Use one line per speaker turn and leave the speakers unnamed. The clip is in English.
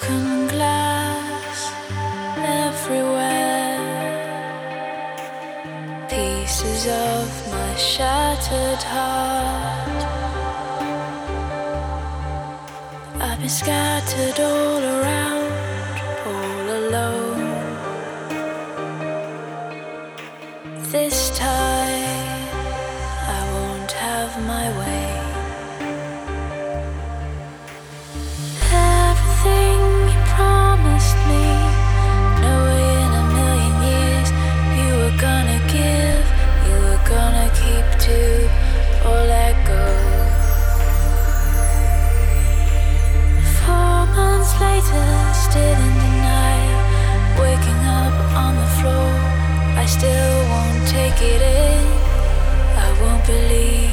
broken glass everywhere, pieces of my shattered heart. I've been scattered all around, all alone. This time I won't have my way. Everything you promised me, no way in a million years you were gonna give, you were gonna keep to or let go. 4 months later, still in denial, waking up on the floor. I still won't take it in, I won't believe